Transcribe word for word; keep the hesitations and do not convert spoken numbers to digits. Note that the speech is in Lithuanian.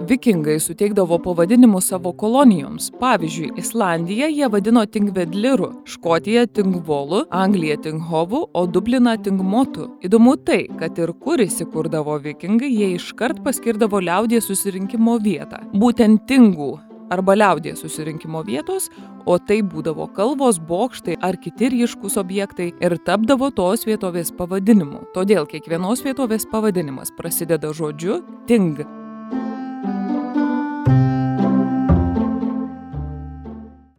Vikingai suteikdavo pavadinimus savo kolonijoms. Pavyzdžiui, Islandiją jie vadino Tingvedliru, Škotiją Tingvolu, Angliją Tinghovu, o Dubliną Tingmotu. Įdomu tai, kad ir kur įsikurdavo vikingai, jie iškart paskirdavo liaudies susirinkimo vietą. Būtent Tingų arba liaudies susirinkimo vietos, o tai būdavo kalvos, bokštai ar kiti ryškūs objektai ir tapdavo tos vietovės pavadinimu. Todėl kiekvienos vietovės pavadinimas prasideda žodžiu ting.